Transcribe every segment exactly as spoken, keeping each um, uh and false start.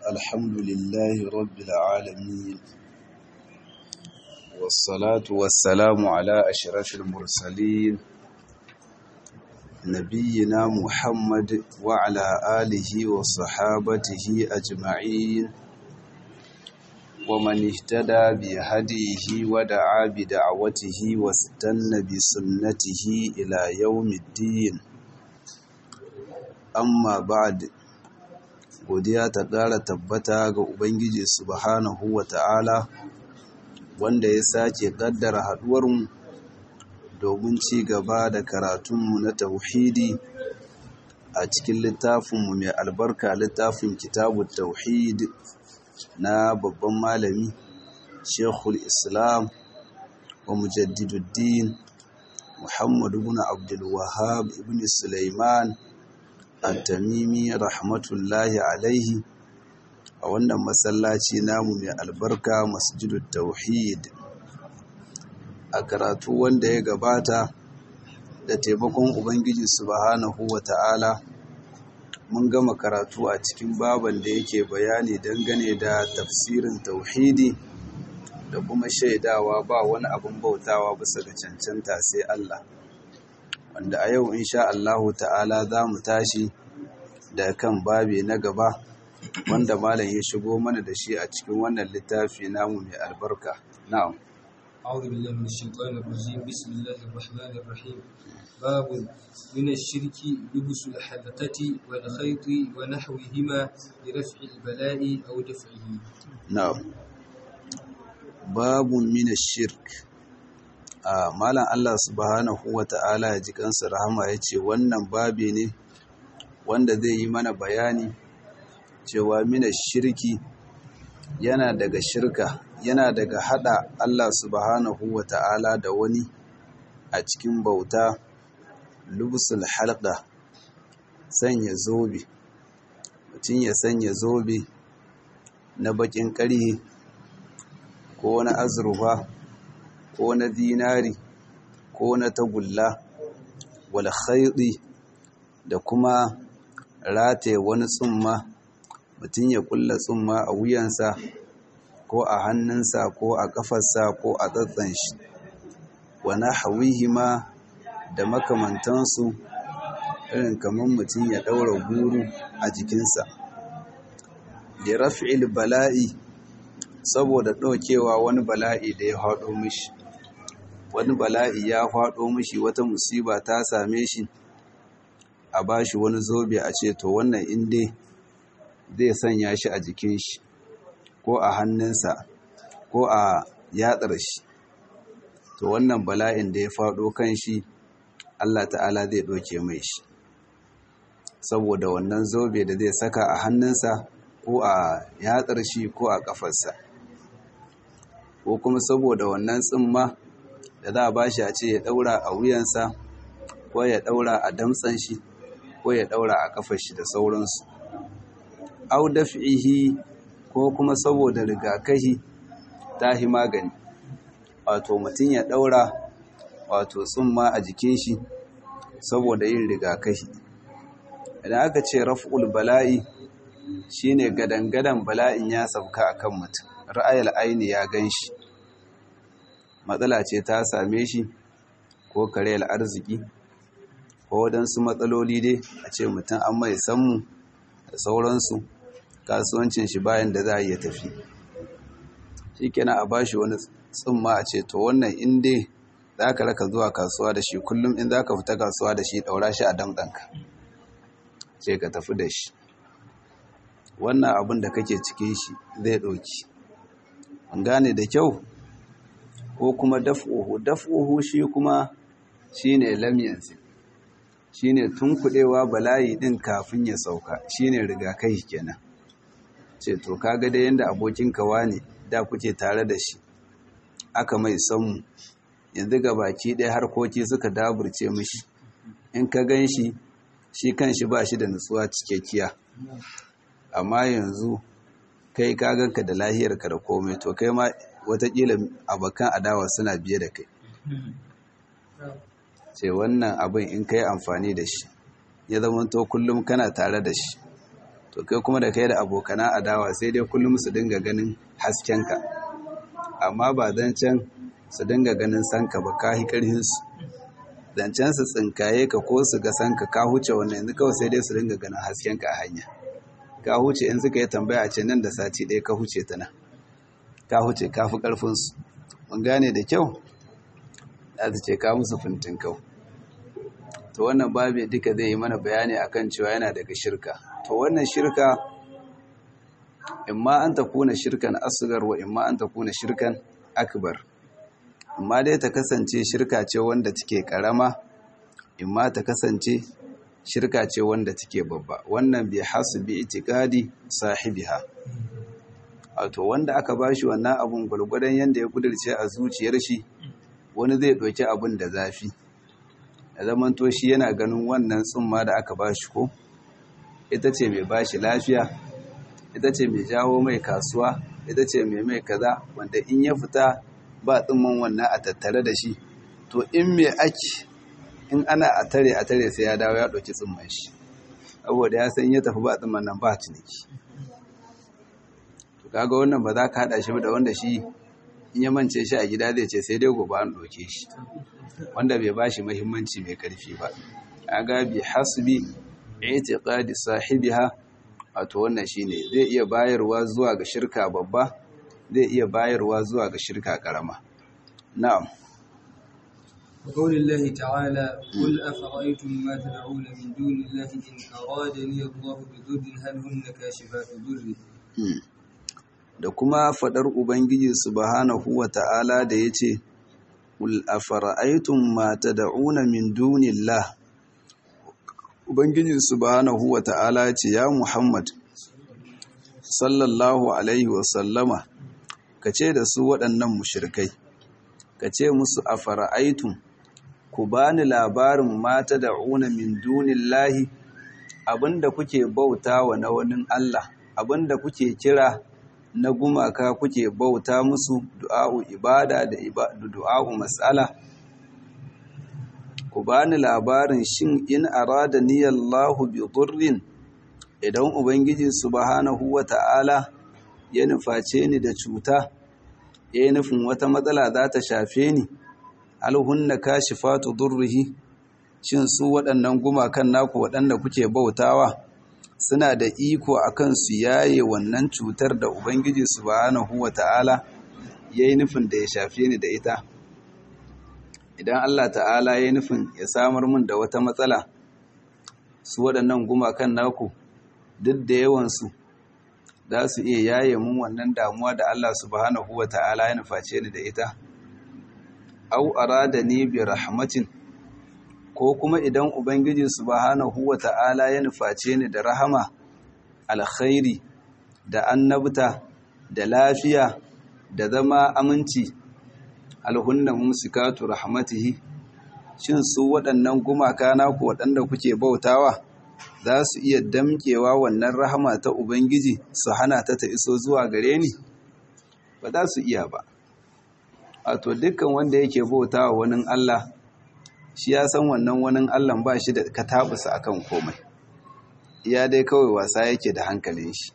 الحمد لله رب العالمين والصلاة والسلام على أشرف المرسلين نبينا محمد وعلى آله وصحابته أجمعين ومن اهتدى بهديه ودعا بدعوته واستنى بسنته إلى يوم الدين amma ba'd godiya ta ƙara tabbata ga Ubangiji subhanahu wa ta'ala wanda ya sake ƙaddara haɗuwarmu domin ci gaba da karatunmu na tauhidi a cikin littafinmu mai albarka littafin kitabut tauhid na babban malami Sheikhul Islam wa Mujaddiduddin Muhammad ibn Abdul Wahhab ibn Sulaiman At-Tamimi rahmatullahi alaihi a wannan masallaci namu mai albarka Masjidut Tauhid a karatu wanda ya gabata da taimakon Ubangiji subhanahu wata'ala mun gama karatu a cikin baban da yake bayani dangane da tafsirin tauhidi da kuma shaidawa ba wani abin bautawa bisa ga cancanta sai Allah wanda a yau insha Allahu ta'ala za mu tashi da kan babi na gaba wanda malam ya shigo mana da shi a cikin wannan littafi namu mai albarka na'am a'udhu billahi minash shaitanir rajim bismillahir rahmanir rahim babun min ash-shirki lubsul halqati wal khayti wa nahwihima li raf'i al-bala'i aw daf'ihi na'am babun min ash-shirk a malam Allah subhanahu wata'ala ya ji kansa rahama yace wannan babi ne wanda zai yi mana bayani cewa mina shirki yana daga shirka yana daga hada Allah subhanahu wata'ala da wani a cikin bauta lubsul halqa sanya zobe mutum ya sanya zobe na bakin ƙarhe ko na azurfa ko na dinari ko na tagulla wal khaydi da kuma rataye wani tsumma mutum ya kulla tsumma a wuyansa ko a hannunsa ko a kafarsa ko a tsatsan shi wa nahwihima da makamantansu irin kamar mutum ya daura guru a jikinsa li raf'il bala'i saboda ɗaukewa wani bala'i da ya haɗo mishi wani bala'i ya faɗo mishi wata musiba ta same shi a bashi wani zobe a ce to wannan inda zai sanya shi a jikin shi ko a hannunsa ko a yatsar shi to wannan bala'in da ya faɗo kan shi Allah ta'ala zai ɗauke mai shi saboda wannan zobe da zai saka a hannunsa ko a yatsar shi ko a ƙafarsa ko kuma saboda wannan tsimma da za a bashi a ce ya ɗaura a wuyansa ko ya ɗaura a damtsan shi ko ya ɗaura a ƙafar shi da sauransu au daf'ihi ko kuma saboda rigakahi tahi magani wato mutum ya ɗaura wato tsumma a jikin shi saboda yin rigakahi idan aka ce raf'ul bala'i shine gadangadan bala'in ya sauka akan mutum ra'ayil aini ya ganshi matsala ce ta same shi ko karayar arziki ko wadansu matsaloli dai a ce mutum an mai sammu da sauransu kasuwancin shi bayan da za a iya tafi shi kenan a bashi wani tsumma a ce to wannan in dai za ka raka zuwa kasuwa da shi kullum in za ka fita kasuwa da shi ɗaura shi a damɗanka ce ka tafi da shi wannan abin da kake cikin shi zai ɗauki an gane da kyau ko kuma daf'uhu daf'uhu shi kuma shine lamyansi shine tunkudewa bala'i din kafin ya sauka shine rigakafi kenan ce to kaga dai yanda abokin ka wani da kuke tare da shi aka mai sammu yanzu ga baki ɗaya harkoki suka daburce mishi in ka ganshi shi kanshi ba shi da nutsuwa cikakkiya amma yanzu kai ka ganka da lahiyarka da komai to kai ma watakila abokan adawa suna biye da kai ce wannan abin in kai amfani da shi ya zama to kullum kana tare da shi to kai kuma da kai da abokana adawa sai dai kullum su dinga ganin haskenka amma ba zancen su dinga ganin sanka ba ka hi ƙarhinsu zancen su tsinkaye ka ko su ga sanka ka huce wannan yanzu kawai sai dai su dinga ganin haskenka a hanya ka huce in suka yi tambaya a ce nan da sati ɗaya ka huce ta nan ka huce ka fi ƙarfinsu mun gane da kyau za su ce ka musu fintin kau to wannan babu duka zai yi mana bayani akan cewa yana daga shirka to wannan shirka imma an ta kuna shirkan asgar wa imma an ta kuna shirkan akbar amma dai ta kasance shirka ce wanda take karama imma ta kasance shirka ce wanda take babba wannan bi hasbi itiqadi sahibiha wato wanda aka bashi wannan abun gurgurdan yanda ya kudirce a zuciyar shi wani zai doki abun da zafi ya zamanto shi yana ganin wannan tsumma da aka bashi ko ita ce mai bashi lafiya ita ce mai jawo mai kasuwa ita ce mai mai kaza wanda in ya fita ba tsumman wannan a tattare da shi to in mai aki in ana a tare a tare sai ya dawo ya ɗauki tsumman shi saboda ya san ya tafi ba tsumman nan ba ciniki to kaga wannan ba za ka haɗa shi da wanda shi in ya mance shi a gida zai ce sai dai gobe an ɗauke shi wanda bai ba shi muhimmanci mai ƙarfi ba kaga bi hasbi i'tiqadi sahibiha wato wannan shine zai iya bayarwa zuwa ga shirka babba zai iya bayarwa zuwa ga shirka karama na'am وقول الله تعالى قل أفرأيتم ما تدعون من دون الله إن أرادني الله بضر هل هن كاشفات ضره da kuma fadar ubangiji subhanahu wata'ala da yace qul afara'aytum ma tad'una min dunillah ubangiji subhanahu wata'ala yace ya Muhammad sallallahu alaihi wa sallama kace da su waɗannan mushrikai kace musu afara'aytum ku bani labarin mata da'una min dunillahi abinda kuke bautawa na wani Allah abinda kuke kira na gumaka kuke bauta musu du'a'u ibada da du'a'u mas'ala ku bani labarin shin in arada niyallahu bi dhurrin idan ubangiji subhanahu wata'ala ya nuface ni da cuta ya nufin wata matsala za ta shafe ni alhunna kashifatu durrihi shin su waɗannan gumakan naku waɗanda kuke bautawa suna da iko akan su yaye wannan cutar da ubangiji subhanahu wata'ala yayi nufin da ya shafe ni da ita idan Allah ta'ala yayi nufin ya samar min da wata matsala su waɗannan gumakan naku duk da yawan su za su iya yaye mun wannan damuwa da Allah subhanahu wata'ala ya nuface ni da ita au aradani bi rahmatin ko kuma idan ubangiji subhanahu wata'ala ya nuface ni da rahama alkhairi da annabta da lafiya da zama aminci alhunna mumsikatu rahmatihi shin su waɗannan gumaka naku waɗanda kuke bautawa za su iya damkewa wannan rahama ta ubangiji su hana ta ta iso zuwa gare ni ba za su iya ba wato dukkan wanda yake bauta wa wani Allah shi ya san wannan wani Allah ba shi da katabusa akan komai iya dai kawai wasa yake da hankalin shi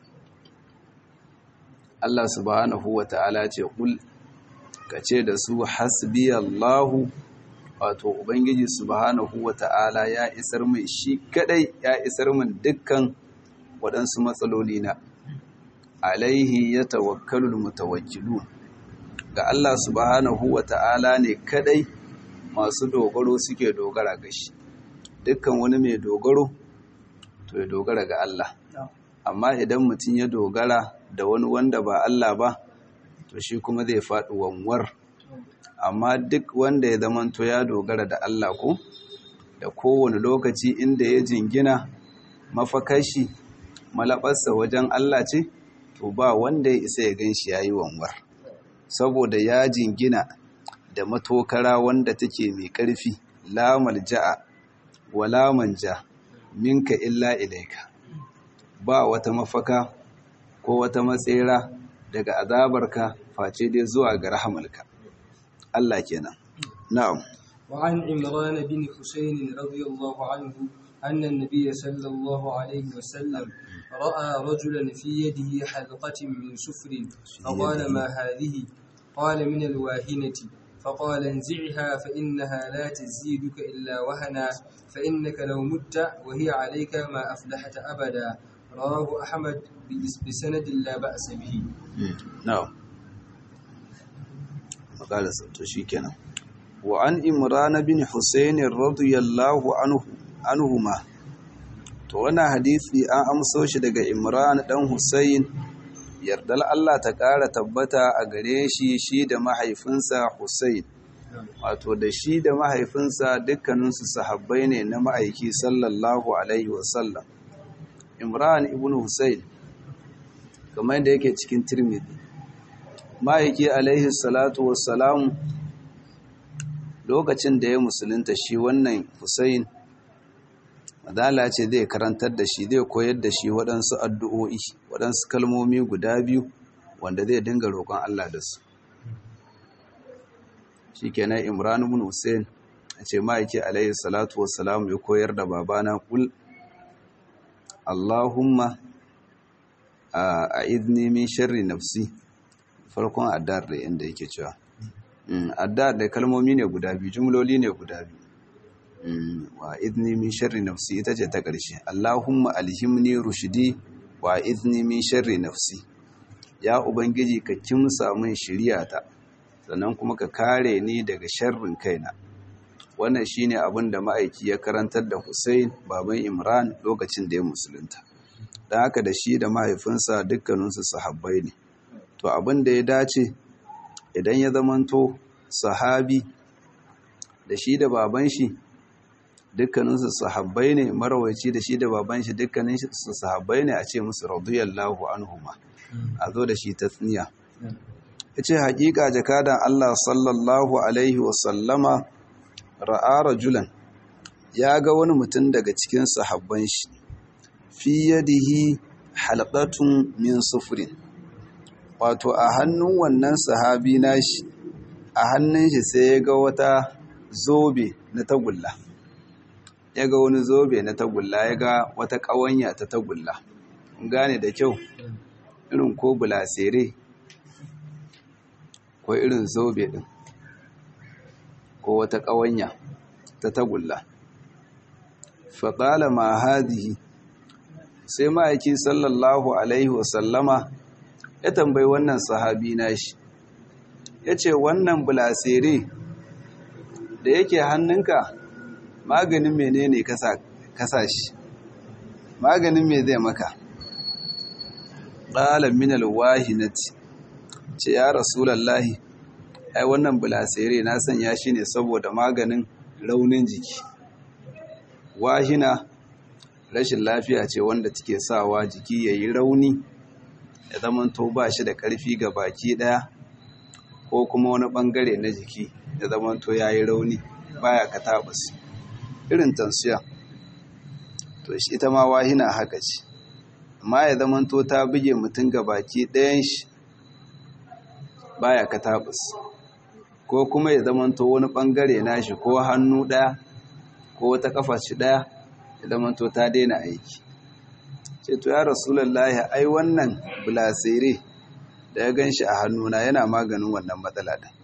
Allah subhanahu wata'ala ce kul kace da su hasbiyallahu wato ubangiji subhanahu wata'ala ya isar min shi kadai ya isar min dukkan waɗansu matsaloli na alaihi yatawakkalul mutawakkilun ga Allah subhanahu wa ta'ala ne kadai masu dogaro suke dogara ga shi dukkan wani mai dogaro to ya dogara ga Allah amma idan mutum ya dogara da wani wanda ba Allah ba to shi kuma zai faɗi wanwar amma duk wanda ya zamanto ya dogara da Allah ko da kowane lokaci inda ya jingina mafakashi malabarsa wajen Allah ce to ba wanda ya isa ya gan shi ya yi wanwar saboda ya jingina da matokara wanda take mai ƙarfi la malja'a wala manja minka illa ilaika ba wata mafaka ko wata matsera daga azabarka face dai zuwa ga rahamalka Allah kenan na'am wa an imran bin husayn radiyallahu anhu anna an-nabiy sallallahu alayhi wa sallam رأى رجلا في يده حلقة من سفر فقال ما هذه؟ قال من الواهنة. فقال انزعها فإنها لا تزيدك إلا وهنا فإنك لو مت وهي عليك ما أفلحت أبدا. رواه أحمد بسند لا بأس به. نعم مقالة تشيكنا. وعن إمران بن حسين رضي الله عنه عنهما to wannan hadisi an amso shi daga Imran dan Husayn yardal Allah ta ƙara tabbata a gare shi shi da mahaifinsa Husayn wato da shi da mahaifinsa dukkaninsu sahabbai ne na ma'aiki sallallahu alaihi wasallam. Imran ibn Husayn kamar da yake cikin Tirmidhi ma'aiki alaihi salatu wassalam lokacin da ya musulunta shi wannan Husayn madala ce zai karantar da shi zai koyar da shi waɗansu addu'o'i waɗansu kalmomi guda biyu wanda zai dinga roƙon Allah da su. Shi kenan Imran ibn Hussein a ce ma'aiki alayhi salatu wassalam ya koyar da babana kul Allahumma a idni min sharri nafsi farkon addar da inda yake cewa addar da kalmomi ne guda biyu jumloli ne guda biyu wa idni min sharri nafsi ita ce ta ƙarshe Allahumma alhimni rushdi wa idni min sharri nafsi ya ubangiji ka kimsa min shiriyata sannan kuma ka kare ni daga sharrin kaina. Wannan shine abin da ma'aiki ya karantar da Hussein baban Imran lokacin da ya musulunta. Dan haka da shi da mahaifinsa dukkaninsu sahabbai ne. To abin da ya dace idan ya zamanto sahabi da shi da baban shi dukkaninsu sahabbai ne marawaci da shi da baban shi dukkaninsu sahabbai ne a ce musu radiyallahu anhuma a zo da shi tasniya. Yace hakika jakadan Allah sallallahu alaihi wasallama ra'a rajulan ya ga wani mutum daga cikin sahabban shi fi yadihi halqatun min sufrin wato a hannun wannan sahabi nashi a hannun shi sai ya ga wata zobe na tagulla ya ga wani zobe na tagulla ya ga wata ƙawanya ta tagulla gane da kyau irin ko bulasere ko irin zobe din ko wata ƙawanya ta tagulla faɗala ma hadihi sai ma'aiki sallallahu alaihi wasallama ya tambayi wannan sahabi nashi ya ce wannan bulasere da yake hannunka maganin menene kasa shi maganin me zai maka ɗalan minal wahinati ce ya rasulallahi ai wannan bulasere na sanya shi ne saboda maganin raunin jiki. Wahina rashin lafiya ce wanda take sawa jiki ya yi rauni ya zamanto ba shi da ƙarfi ga baki ɗaya ko kuma wani ɓangare na jiki ya zamanto ya yi rauni baya katabus irin tansiya to shi ita ma wahina haka ce amma ya zamanto ta buge mutum ga baki ɗayan shi baya katabus ko kuma ya zamanto wani ɓangare na shi ko hannu ɗaya ko wata ƙafa shi ɗaya ya zamanto ta daina aiki. Ce to ya rasulullahi ai wannan bulasere da ya gan shi a hannuna yana maganin wannan matsala ɗin.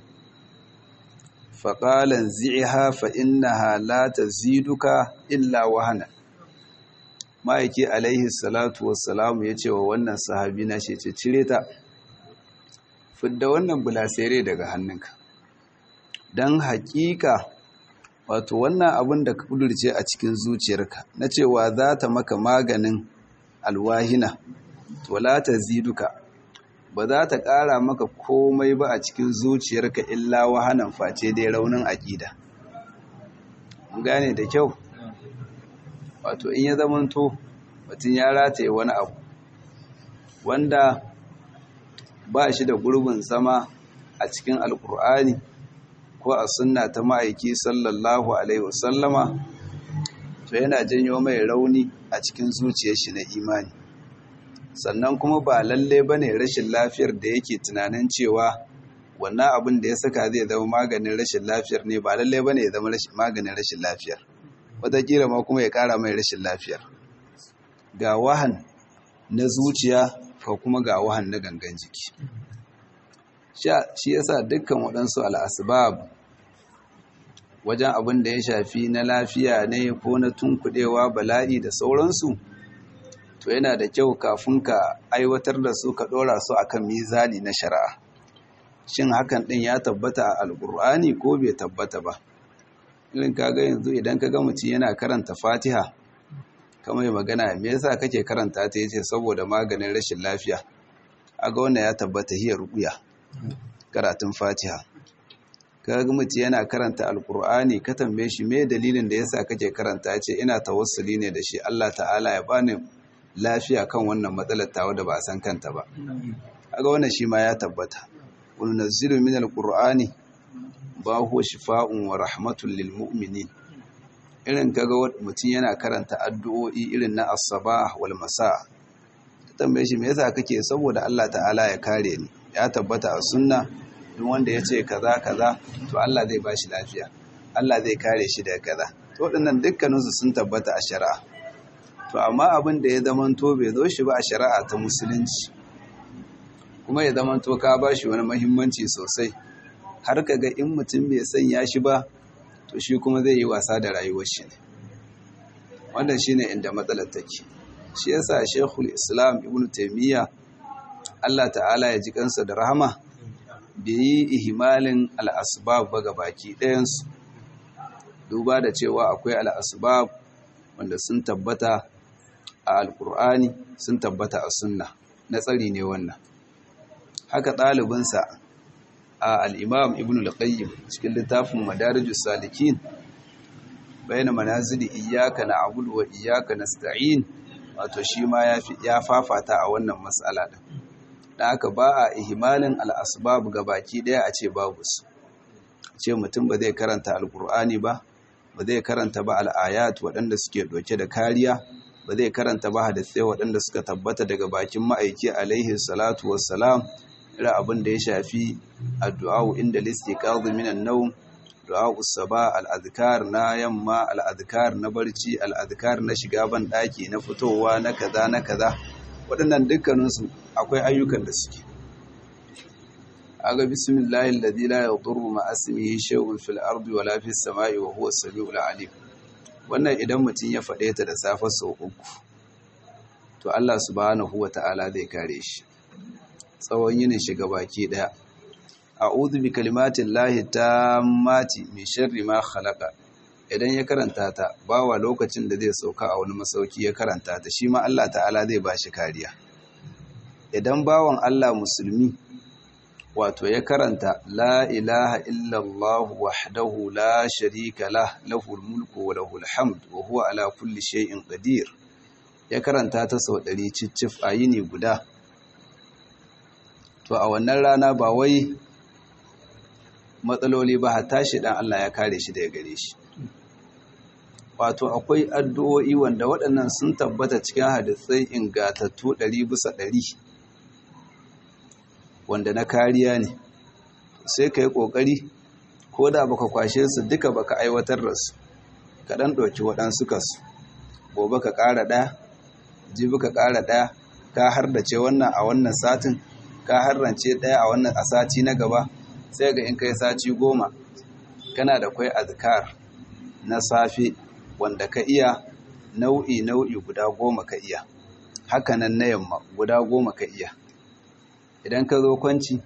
Faƙalan zi'iha fa innaha la taziduka illa wahana. Ma'aiki alaihi salatu wassalamu ya ce wa wannan sahabi na shi ce cire ta fidda wannan bulasere daga hannunka. Don haƙiƙa wato wannan abin da ka kudurce a cikin zuciyarka na cewa za ta maka maganin alwahina to la taziduka ba za ta ƙara maka komai ba a cikin zuciyarka illa wahanan face dai raunin aƙida. Mun gane da kyau wato in ya zamanto mutum ya rataye wani abu wanda ba shi da gurbin zama a cikin alkur'ani ko a sunna ta ma'aiki sallallahu alaihi wasallama to yana janyo mai rauni a cikin zuciyar shi na imani. Sannan kuma ba lalle bane rashin lafiyar da yake tunanin cewa wannan abin da ya saka zai zama maganin rashin lafiyar ne ba lalle bane ya zama maganin rashin lafiyar wataƙila ma kuma ya ƙara mai rashin lafiyar. Ga wahan na zuciya ka kuma ga wahan na gangan jiki. Shi yasa dukkan waɗansu al'asbab wajen abin da ya shafi na lafiya ne ko na tunkuɗewa bala'i da sauransu, to yana da kyau kafin ka aiwatar da su ka ɗora su akan mizani na shari'a. Shin hakan ɗin ya tabbata a alƙur'ani ko bai tabbata ba? Irin kaga yanzu idan ka ga mutum yana karanta Fatiha kamar magana me yasa kake karanta ta yace saboda maganin rashin lafiya, aga wannan ya tabbata hiya ruqya, karatun Fatiha. Kaga mutum yana karanta alqur'ani ka tambaye shi me dalilin da yasa kake karanta, yace ina tawassuli ne da shi Allah ta'ala ya bani lafiya kan wannan matsalar tawa da ba a san kanta ba. Aga wannan shi ma ya tabbata. Wa nunazzilu min alqur'ani ba huwa shifa'un wa rahmatun lil mu'minin. Irin kaga mutum yana karanta addu'o'i irin na as-sabah wal masa, tambaye shi me yasa kake, saboda Allah ta'ala ya kare ni. Ya tabbata a sunna duk wanda yace kaza kaza to Allah zai bashi lafiya, Allah zai kare shi daga kaza. To waɗannan dukkanin su sun tabbata a shari'a. To amma abin da ya zamanto bai zo shi ba a shari'a ta musulunci, kuma ya zamanto ka bashi wani muhimmanci sosai, har ka ga in mutum bai sanya shi ba to shi kuma zai yi wasa da rayuwar shi ne. Wannan shine inda matsalar take. Shi yasa Sheikhul Islam Ibn Taymiyyah Allah ta'ala ya ji kansa da rahama bai yi ihmalin al-asbab ba gabaki ɗayan su, duba da cewa akwai al-asbab wanda sun tabbata a alkur'ani sun tabbata a sunna, na tsari ne wannan. Haka ɗalibinsa a al'imam ibn al-qayyim cikin littafin madarijus salikin bayan manazili iyaka na abudu wa iyaka na sta'in, wato shi ma ya fafata a wannan matsala ɗin. Da aka ba a ihimalin al'asbab ga baki ɗaya a ce babu su, ce mutum ba zai karanta alkur'ani ba, ba zai karanta ba al'ayat waɗanda suke ɗauke da kariya, ba zai karanta ba hadisai waɗanda suka tabbata daga bakin ma'aiki alaihi salatu wassalam, irin abin da ya shafi addu'a'u inda listiqadhi minan nawm, du'a'u saba, al'adhkar na yamma, al'adhkar na barci, al'adhkar na shiga ban daki, na fitowa, na kaza na kaza. Waɗannan dukkaninsu akwai ayyukan da suke. Aga bismillahi alladhi la yadurru ma ismihi shay'un fil ardi wala fis samai wa huwa as-sami'ul 'alim. Wannan idan mutum ya faɗe ta da safe sau uku, to Allah subhanahu wata'ala zai kare shi tsawon yinin shiga baki daya. A'udhu bi kalimatin lahi tammati min sharri ma khalaqa. Idan ya karanta ta bawa lokacin da zai sauka a wani masauki ya karanta ta, shi ma Allah ta'ala zai bashi kariya. Idan bawan Allah musulmi wato ya karanta la ilaha illallah wahdahu la sharika lah lahul mulku wa lahul hamd wa huwa ala kulli shay'in qadir, ya karanta ta sau ɗari cicif a yini guda, to a wannan rana ba wai matsaloli ba, hatta shi dan Allah ya kare shi daga gare shi. Wato akwai addu'o'i wanda waɗannan sun tabbata cikin hadisai ingatattu ɗari bisa ɗari wanda na kariya ne. Sai ka yi ƙoƙari ko da baka kwashe su duka baka aiwatar da su, ka ɗan ɗauki waɗansu kasu, gobe ka ƙara ɗaya, jibi ka ƙara ɗaya, ka hardace wannan a wannan satin, ka harrance ɗaya a wannan a sati na gaba, sai ga in kai sati goma kana da kwai azkar na safe wanda ka iya nau'i nau'i guda goma ka iya, hakanan na yamma guda goma ka iya. Idan ka zo kwanci,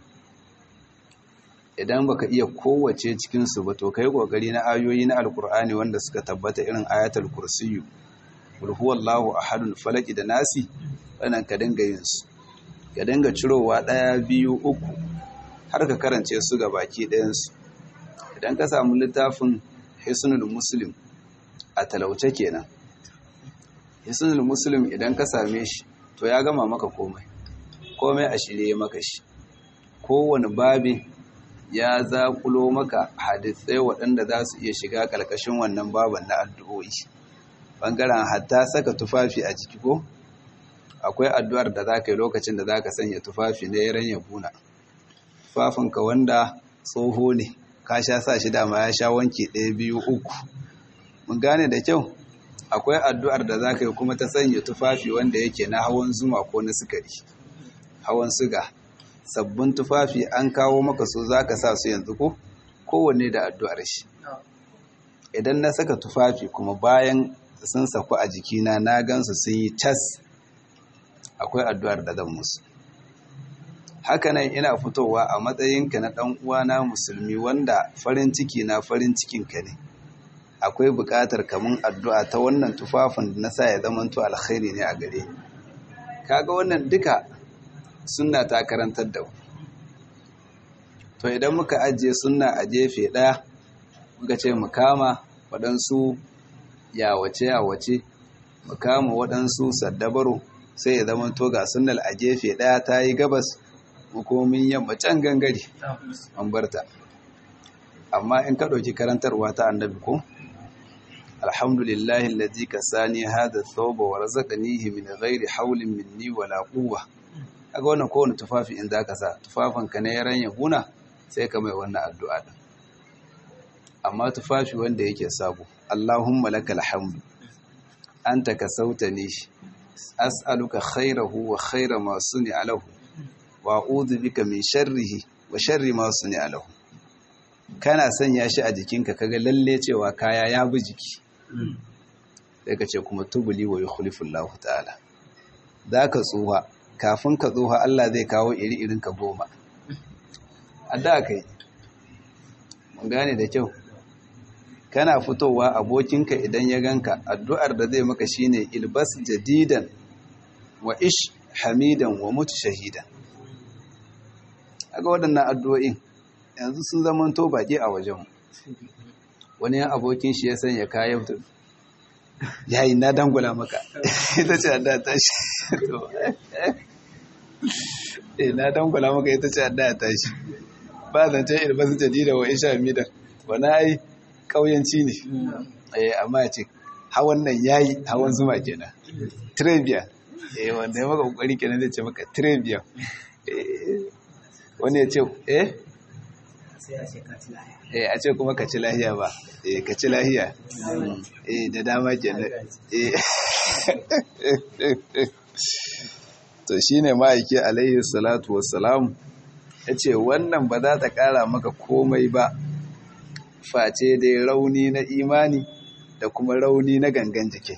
idan baka iya kowace cikinsu ba, to kai kokari na ayoyi na alkur'ani wanda suka tabbata irin ayatul kursiyyu, qul huwallahu ahadun, falaki da nasi, wannan ka dinga yin su, ka dinga cirowa ɗaya biyu uku har ka karance su ga baki ɗayansu. Idan ka samu littafin hisnul muslim a talauce kenan, hisnul muslim idan ka same shi to ya gama maka komai komai a shirye maka shi. Kowane babi ya zakulo maka hadisai waɗanda za su iya shiga ƙarƙashin wannan baban na addu'o'i. Ɓangaren hatta saka tufafi a jiki, ko akwai addu'ar da za ka yi lokacin da za ka sanya tufafi na yaran yabuna, tufafinka wanda tsoho ne, ka sha sa shi dama ya sha wanke ɗaya biyu uku, mun gane da kyau. akwai addu'ar da za ka yi kuma ta sanya tufafi wanda yake na hawan zuma ko na sukari hawan suga sabbin tufafi an kawo maka so za ka sa su yanzu ko kowanne da addu'ar shi idan na saka tufafi kuma bayan sun saku a jikina na gansu sun yi tas akwai addu'ar da zan musu hakanan ina fitowa a matsayinka na ɗan uwana musulmi wanda farin ciki na farin cikinka ne akwai buƙatar kamun addu'a ta wannan tufafin da na sa ya zamanto alkhairi ne a gare ni kaga wannan duka sunna ta karantar da mu to idan muka ajiye sunna a jefe ɗaya muka ce mu kama waɗansu yawace yawace mu kama waɗansu saddabaro sai ya zamanto ga sunnal a jefe ɗaya ta yi gabas hukumin yamma can gangare an barta amma in ka ɗauki karantarwa ta annabi ko alhamdulillahi allazi kasani hadha thawba wa razaqanihi min ghairi hawlin minni wala quwwa kaga wannan kowane tufafi in zaka sa tufafin ka ne yaran yahuna sai ka mai wannan addu'a din amma tufafi wanda yake sabo Allahumma lakal hamdu anta kasautani as'aluka khairahu wa khaira ma suni'a lahu wa a'udhu bika min sharrihi wa sharri ma suni'a lahu kana sanya shi a jikinka kaga lalle cewa kaya ya bi jiki sai ka ce kuma tubuli wa yukhlifu Allah ta'ala zaka tsuha kafin ka tsuha Allah zai kawo iri irin ka goma adda kai mun gane da kyau kana fitowa abokinka idan ya ganka addu'ar da zai maka shine ilbas jadidan wa ish hamidan wa mutu shahidan aga waɗannan addu'o'in yanzu sun zama to baki a wajen wani yan abokin shi ya sanya kayan yayi na dangula maka ita ce addu'a ta shi eh na dangula maka ita ce addu'a ta shi ba zancen ilbas jadidan wa ish hamidan wani ai kauyanci ne eh amma ya ce hawan nan yayi hawan zuma kenan trivia eh wanda ya maka kokari kenan zai ce maka trivia eh wani ya ce eh sai a ce ka ci lahiya eh a ce kuma ka ci lahiya ba eh ka ci lahiya eh da dama kenan eh to shine ma'aiki alaihi salatu wassalam yace wannan ba za ta kara maka komai ba face dai rauni na imani da kuma rauni na gangan jiki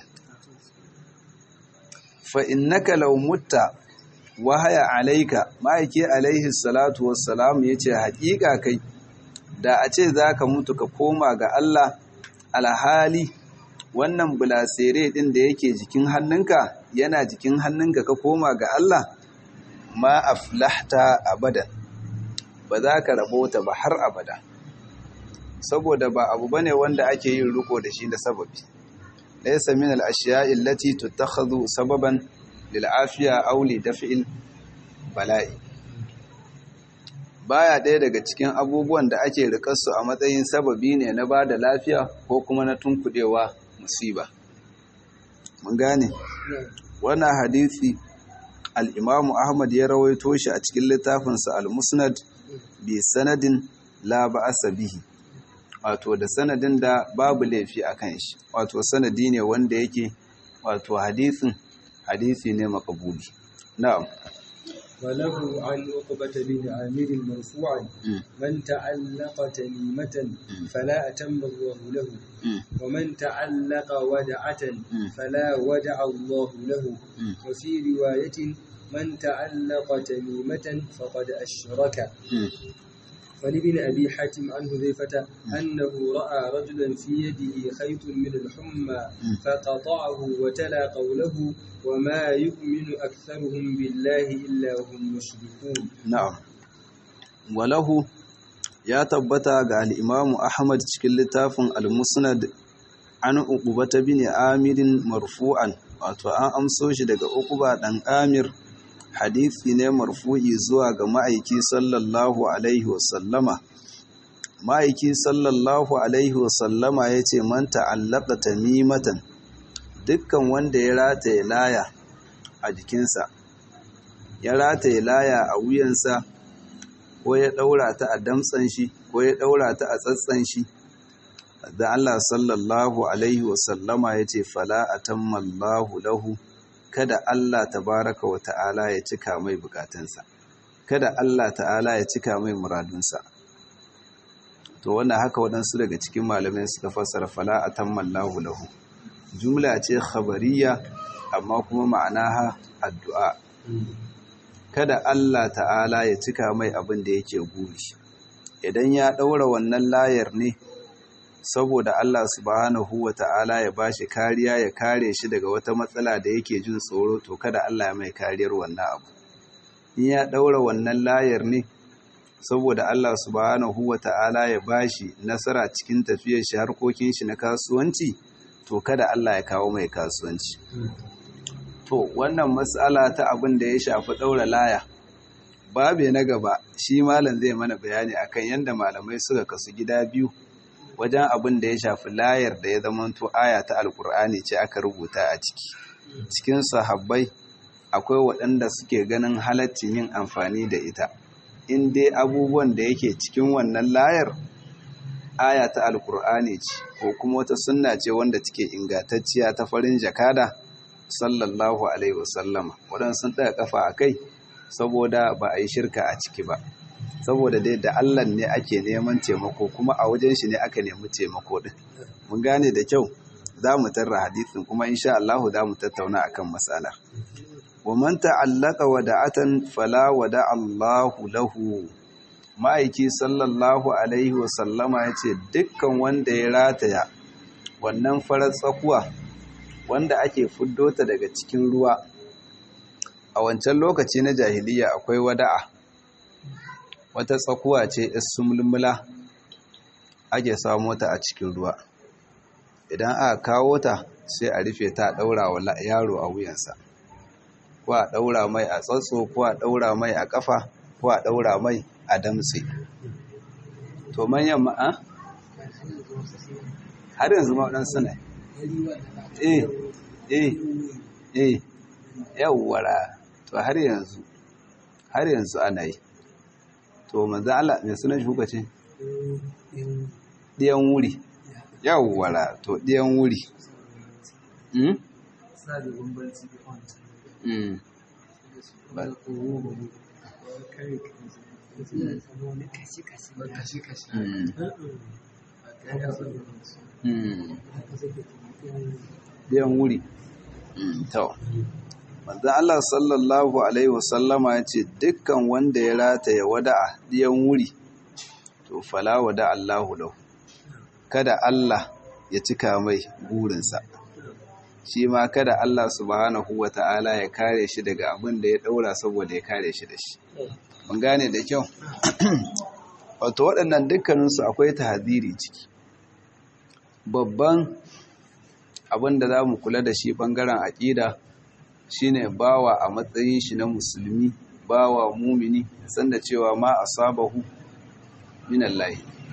fa innaka law mutta wahaya alaika ma'aiki alaihi salatu wassalam yace haƙiƙa kai da a ce zaka mutu ka koma ga Allah alhali wannan bulasere din da yake jikin hannunka yana jikin hannunka ka koma ga Allah ma aflahta abadan ba za ka rabota ba har abada saboda ba abu bane wanda ake yin riko da shi da sababi laysa min al-ashiya'i allati tuttakhadhu sababan lil afiya aw li daf'il bala'i baya ɗaya daga cikin abubuwan da ake rikar su a matsayin sababi ne na bada lafiya ko kuma na tunkudewa musiba mun gane wannan hadisi al-Imam Ahmad ya rawaito shi a cikin littafinsa al-Musnad bi sanadin la ba'asa bihi wato da sanadin da babu laifi a kan shi wato sanadi ne wanda yake wato hadisin hadisi ne makabuli na'am وله عن عقبة بن عامر مرفوعا من تعلق تميمة فلا أتم الله له ومن تعلق ودعة فلا ودع الله له وفي رواية من تعلق تميمة فقد أشرك ولابن أبي حاتم عن حذيفة أنه رأى رجلا في يده خيط من الحمى فقطعه وتلا قوله وما يؤمن أكثرهم بالله إلا هم مشركون نعم وله يا تبتا قال الإمام أحمد cikin littafin al-Musnad an Uqbata bin Amir marfu'an wato an amso shi daga Uqba dan Amir hadisi ne marfu'i zuwa ga ma'aiki sallallahu alaihi wasallama ma'aiki sallallahu alaihi wasallama yace man ta'allaqa tamimatan dukkan wanda ya rataye laya a jikinsa ya rataye laya a wuyansa ko ya daura ta a damtsan shi ko ya daura ta a tsatsan shi da Allah sallallahu alaihi wasallama ya ce fala atamma Allahu lahu, kada Allah tabaraka wa ta'ala ya cika mai bukatunsa, kada Allah ta'ala ya cika mai muradunsa. To wannan haka waɗansu daga cikin malamai suka fassara fala atamma Allahu lahu. Jumla ce khabariya amma kuma ma'anaha addu'a. Kada Allah ta'ala ya cika mai abin da yake guri. Idan ya ɗaura wannan layar ne saboda Allah subhanahu wa ta'ala ya bashi kariya, ya kare shi daga wata matsala da yake jin tsoro, to kada Allah ya mai kariyar wannan abu. In ya ɗaura wannan layar ne saboda Allah subhanahu wa ta'ala ya bashi nasara cikin tafiyar shi, harkokin shi na kasuwanci, to kada Allah ya kawo mai kasuwanci. To wannan matsala ta abin da ya shafi ɗaura laya, babe na gaba shi malam zai mana bayani akan yadda malamai suka kasu gida biyu wajen abin da ya shafi layar da ya zamanto aya ta alkur'ani ce aka rubuta a ciki. Cikin sahabbai akwai waɗanda suke ganin halaccin yin amfani da ita in dai abubuwan da yake cikin wannan layar aya ta alkur'ani ce ko kuma wata sunna ce wanda take ingantacciya ta farin jakada sallallahu alaihi wasallama. Waɗansu sun ɗaga kafa a kai saboda ba a yi shirka a ciki ba, saboda dai da Allah ne ake neman taimako kuma a wajen shi ne aka nemi taimako din. Mun gane da kyau, za mu tarra hadisin kuma insha Allah za mu tattauna akan matsalar. Wa man ta'allaka wada'atan fala wada Allahu lahu. Ma'aiki sallallahu alaihi wa sallama yace dukkan wanda ya rataya wannan farar tsakuwa wanda ake fuddo ta daga cikin ruwa. A wancan lokaci na jahiliya akwai wada'a, wata tsakuwa ce isumulmula ake samo ta a cikin ruwa. Idan aka kawo ta sai a rufe ta, daura wa yaro a wuyansa, ko a daura mai a tsatso, ko a daura mai a kafa, ko a daura mai a damtse. To manyan ma'a har yanzu ma waɗansu ne eh eh eh yawwara, to har yanzu har yanzu ana yi. To manzo Allah ne sunan shi kuka ce diyan wuri, yawwara, to diyan wuri mm mm diyan wuri. To manzo Allah sallallahu alaihi wasallama ya ce dukkan wanda ya rataya wada'a diyan wuri, to fala wada Allahu lahu, kada Allah ya cika mai burinsa, shi ma kada Allah subhanahu wata'ala ya kare shi daga abin da ya daura saboda ya kare shi da shi. Mun gane da kyau. Wato waɗannan dukkaninsu akwai tahadiri ciki. Babban abin da za mu kula da shi ɓangaren aƙida shine bawa a matsayin shi na musulmi, bawa mumini, sanda cewa ma asabahu min Allah,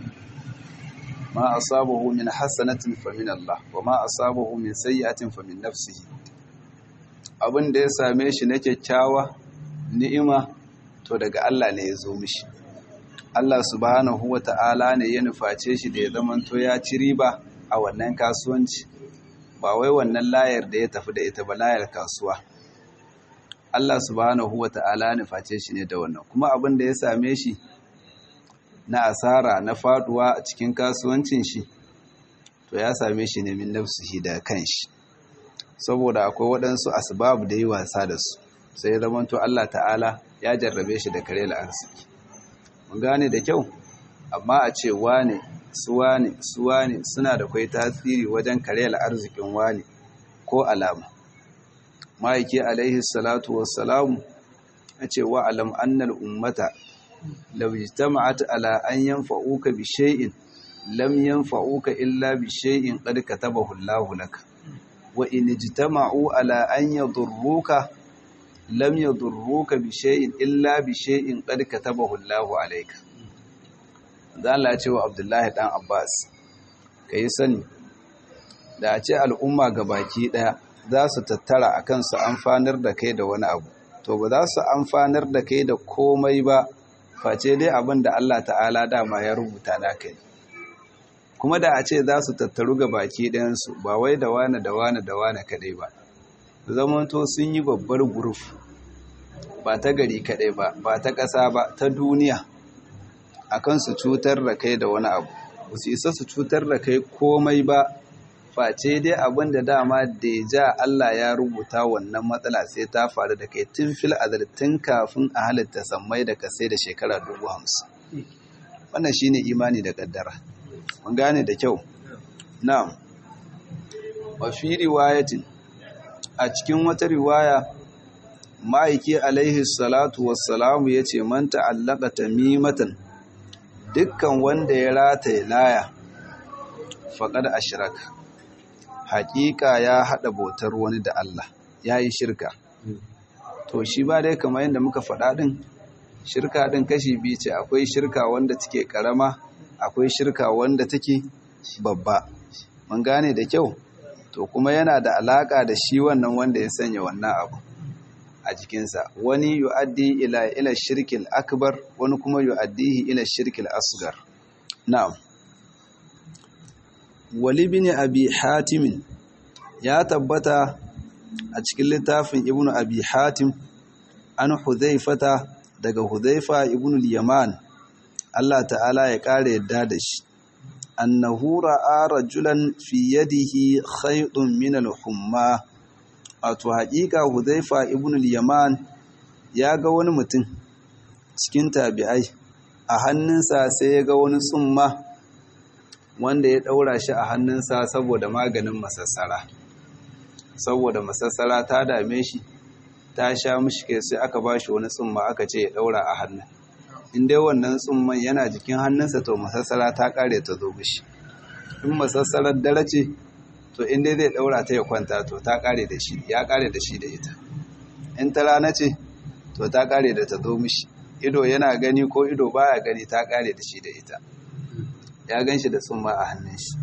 ma asabahu min hasanatin fa min Allah, wa ma asabahu min sayyi'atin fa min nafsihi. Abin da ya same shi na kyakkyawa ni'ima, to daga Allah ne ya zo mishi. Allah subhanahu wata'ala ne ya nuface shi da ya zamanto ya ci riba a wannan kasuwanci, ba wai wannan layar da ya tafi da ita ba, layar kasuwa. Allah subhanahu wata'ala ne face shi ne da wannan. Kuma abin da ya same shi na asara, na faduwa a cikin kasuwancin shi, to ya same shi ne min nafsihi da kanshi, saboda akwai waɗansu asbab da yi wasa da su, sai zaman to Allah ta'ala ya jarrabe shi da kare arziki. Mun gane da kyau. Amma a ce wane suwane suwane suna da kai tasiri wajen kare arzikin wani ko alama. Ma'aiki alaihi salatu wassalamu ya ce wa alam annal ummata law ijtama'at ala an yanfa'uka bi shay'in lam yanfa'uka illa bi shay'in qad katabahu Allahu laka wa in ijtama'u ala an yadurruka lam yadurruka bi shay'in illa bi shay'in qad katabahu Allahu alayka. Dan Allah ya ce wa Abdullahi dan Abbas, kai sani da a ce al'umma gabaki daya za su tattara akan su amfanar da kai da wani abu, to ba za su amfanar da kai da komai ba face dai abin da Allah ta'ala dama ya rubuta naka ne. kuma da a ce za su tattaru ga baki ɗayansu ba wai da wane da wane da wane kaɗai ba zamanto sun yi babbar guruf ba ta gari kaɗai ba ba ta ƙasa ba ta duniya akan su cutar da kai da wani abu ba su isa su cutar da kai komai ba face dai abin da dama deja Allah ya rubuta wannan matsala sai ta faru da kai tun fil azal tun kafin a halitta sammai da kasai da shekara dubu hamsin wannan shine imani da kaddara mun gane da kyau na'am wa fi riwayatin a cikin wata riwaya ma'aiki alaihi salatu wassalamu yace man ta'allaka tamimatan dukkan wanda ya rataye laya faqad ashraka haƙiƙa ya haɗa bautar wani da Allah ya yi shirka to shi ba dai kamar yadda muka faɗa ɗin shirka ɗin kashi biyu ce akwai shirka wanda take ƙarama akwai shirka wanda take babba mun gane da kyau to kuma yana da alaƙa da shi wannan wanda ya sanya wannan abu a jikinsa wani yu'addi ila ila shirkil akbar wani kuma yu'addihi ila shirkil asghar na'am wali bin abi hatim ya tabbata a cikin littafin ibnu abi hatim an hudhaifata daga hudhaifa ibnu al-yaman Allah ta'ala ya kare yadda da shi annahu ra'a rajulan fi yadihi khaytun min al-humma wato haƙiƙa hudhaifa ibnu al-yaman ya ga wani mutum cikin tabi'ai a hannunsa sai ya ga wani tsumma wanda ya ɗaura shi a hannunsa saboda maganin masassara saboda masassara ta dame shi ta sha mishi kai sai aka ba shi wani tsumma aka ce ya ɗaura a hannun in dai wannan tsumman yana jikin hannunsa to masassara ta ƙare ta zo mishi in masassarar dare ce to in dai zai ɗaura ta ya kwanta to ta ƙare da shi ya ƙare da shi da ita in ta rana ce to ta ƙare da ta zo mishi ido yana gani ko ido baya gani ta ƙare da shi da ita ya gan shi da tsumma a hannun shi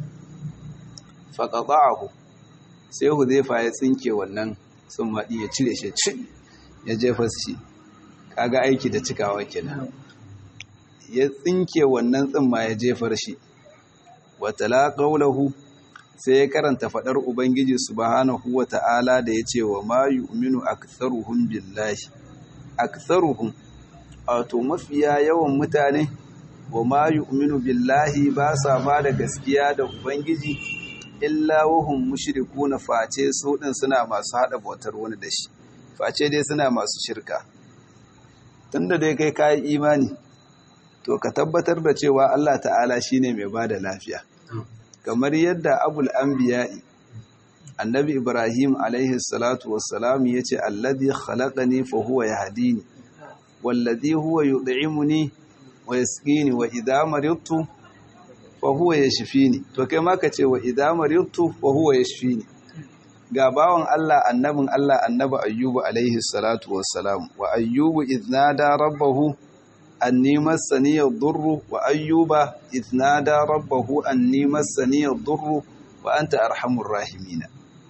faƙaƙa'ahu sai huzaifa ya tsinke wannan tsumma ɗin ya cire shi cin ya jefa shi kaga aiki da cikawa kenan ya tsinke wannan tsumma ya jefar shi watala qawluhu sai ya karanta faɗar ubangiji subhanahu wata'ala da yace wa ma yu'minu aktharuhum billahi aktharuhum wato mafiya yawan mutane wa ma yu'minu billahi ba sa ba da gaskiya da ubangiji illa wahum mushrikuna face su din suna masu hada bautar wani da shi face dai suna masu shirka tunda dai kai kai imani to ka tabbatar da cewa Allah ta'ala shine mai bada lafiya kamar yadda abul anbiya'i annabi ibrahim alaihi salatu wassalam yace alladhi khalaqani fa huwa yahdini walladhi huwa yud'imuni wa yasqini wa idha maridtu fa huwa yashfini to kai ma kace wa idha maridtu fa huwa yashfini ga bawon Allah annabin Allah annabi ayyubu alaihi salatu wassalam wa ayyubu idnada rabbahu anni massani yadurru wa ayyuba idnada rabbahu anni massani yadurru wa anta arhamur rahimin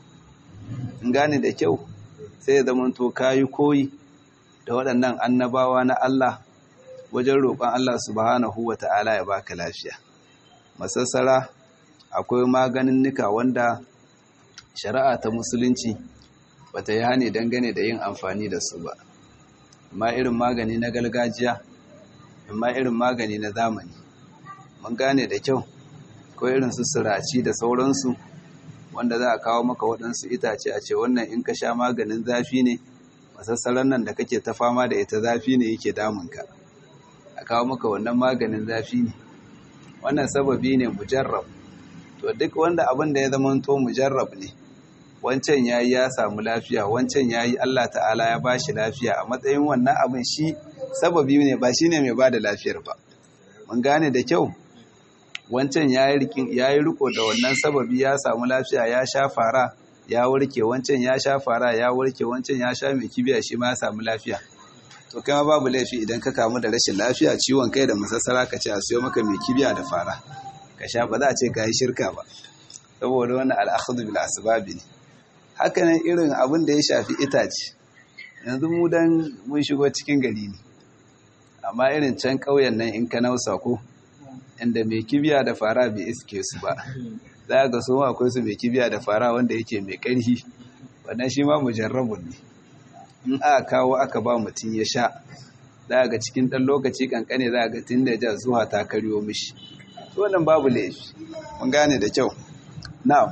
ngane da kyau sai ya zamanto kai koyi da waɗannan annabawa na Allah wajen roƙon Allah subhanahu wata'ala ya baka lafiya masassara akwai maganin nika wanda shari'a ta musulunci bata yi hani dangane da yin amfani da su ba amma irin magani na gargajiya amma irin magani na zamani mun gane da kyau ko irin su siraci da sauransu wanda za a kawo maka waɗansu itace a ce wannan in ka sha maganin zafi ne masassarar nan da kake ta fama da ita zafi ne yake damunka a kawo maka wannan maganin zafi ne wannan sababi ne mujarrab to duk wanda abin da ya zama to mujarrab ne wancan yayi ya samu lafiya wancan yayi Allah ta'ala ya bashi lafiya a matsayin wannan abin shi sababi ne ba shine mai bada lafiyar ba mun gane da kyau wancan yayi rikin yayi riko da wannan sababi ya samu lafiya ya sha fara ya warke wancan ya sha fara ya warke wancan ya sha mai kibiya shi ma ya samu lafiya to kai ma babu laifi idan ka kamu da rashin lafiya ciwon kai da masassara ka ce a siyo maka mai kibiya da fara ka sha ba za a ce ka yi shirka ba saboda wannan al'akhdhu bil asbabi ne haka nan irin abin da ya shafi itace yanzu mu dan mun shigo cikin gari ne amma irin can ƙauyen nan in ka nausa ko inda mai kibiya da fara bai iske su ba za ga su akwai su mai kibiya da fara wanda yake mai ƙarfi wannan shi ma mujarrabun ne in aka kawo aka ba mutum ya sha za ga cikin ɗan lokaci kankane za ga tun da ja zuwa ta karyo mishi to wannan babu laifi mun gane da kyau na'am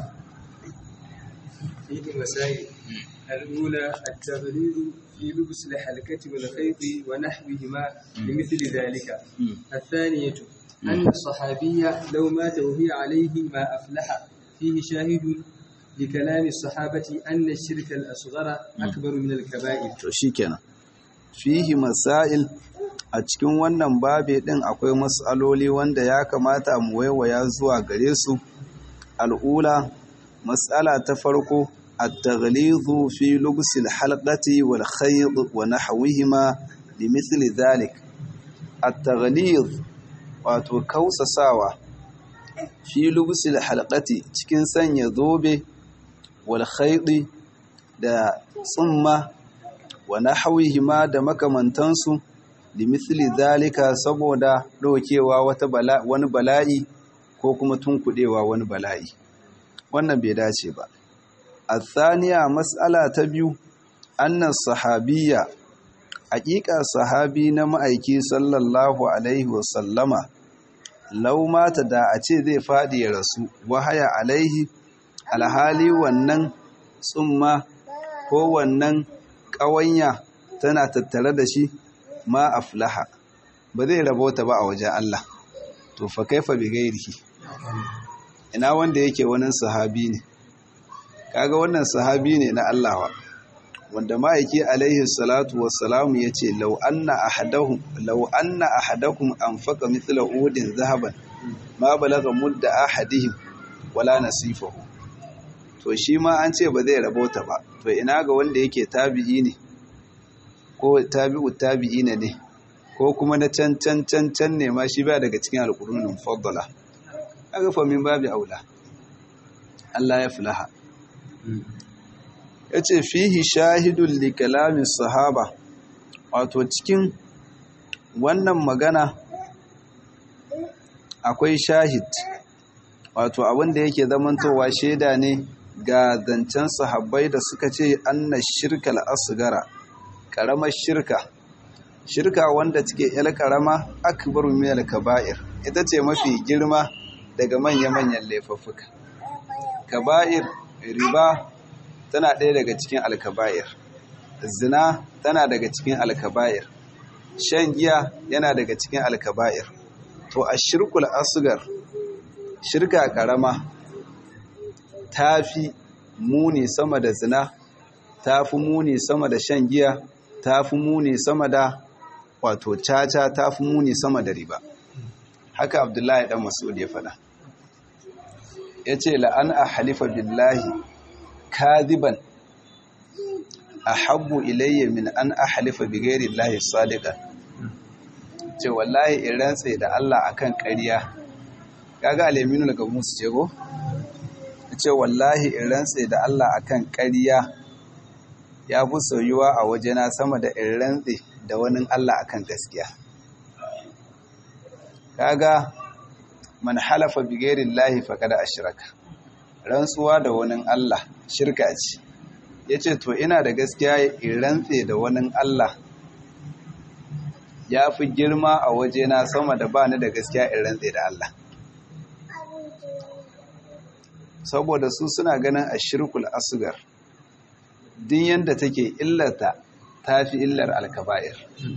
فيه مسائل الأولى التغليظ في لبس الحلقة والخيط ونحوهما لمثل ذلك. الثانية أن الصحابي لو مات وهي عليه ما أفلح. فيه شاهد لكلام الصحابة أن الشرك الأصغر أكبر من الكبائر. شكرا. فيه مسائل a cikin wannan babe din akwai mas'aloli wanda ya kamata mu waiwaya zuwa gare su. Al'ula mas'ala ta farko at-taghlizu fi lubs al-halqati wal khayt wa nahwihima limithli dhalik. At-taghliz wato kausasawa fi lubs al-halqati cikin sanya zobe wal khayt da tsumma wa nahwihima da makamantansu limithli dhalika saboda dokewa wata bala wani bala'i ko kuma tunkudewa wani bala'i wannan bai dace ba. Athaniya mas'ala ta biyu annas sahabiyya haqiqa sahabi na ma'aiki sallallahu alaihi wasallama law mata da a ce zai fadi ya rasu wahaya alaihi alhali wannan tsumma ko wannan ƙawanya tana tattare da shi ma aflaha ba zai rabota ba a wajen Allah to fa kaifa bi gairihi ina wanda yake wannan sahabi ne kaga wannan sahabi ne na Allah wa wanda ma'aiki alaihi salatu wassalamu yace law anna ahadahum law anna ahadakum anfaqa mithla udin zahaban ma balagha mudda ahadihim wala nasifahu to shi ma an ce ba zai rabota ba to ina ga wanda yake tabi'i ne ko tabi'u tabi'ina ne ko kuma na can can can can ne ma shi ba daga cikin alqurunul faddala kaga fa min babi aula Allah ya fulaha yace fihi shahidul li kalami sahaba wato cikin wannan magana akwai shahid wato abinda yake zamantowa sheda ne ga zancen sahabbai da suka ce anna shirkal asgara karamar shirka shirka wanda take yar karama akbaru min al kaba'ir ita ce mafi girma daga manya-manyan laifuffuka. Kaba'ir riba tana ɗaya daga cikin alkaba'ir zina tana daga cikin alkaba'ir shan giya yana daga cikin alkaba'ir to ashirkul asgar shirka karama tafi muni sama da zina tafi muni sama da shan giya tafi muni sama da wato caca tafi muni sama da riba haka Abdullahi dan Mas'ud ya faɗa yace la an ahlifa billahi kadiban ahabbu ilayya min an ahlifa bi ghairi llahi sadiqan ce wallahi in rantsa da Allah akan ƙarya kaga aleminu daga musu ce go ce wallahi in rantse da Allah akan ƙarya ya fi soyuwa a wajena sama da in rantse da wani Allah akan gaskiya kaga man halafa bi ghairi llahi faqad ashraka rantsuwa da wani Allah shirka ce yace to ina da gaskiya in rantse da wani Allah ya fi girma a wajena sama da bani da gaskiya in rantse da Allah saboda su suna ganin ashirkul asgar din yanda take illata tafi illar alkaba'ir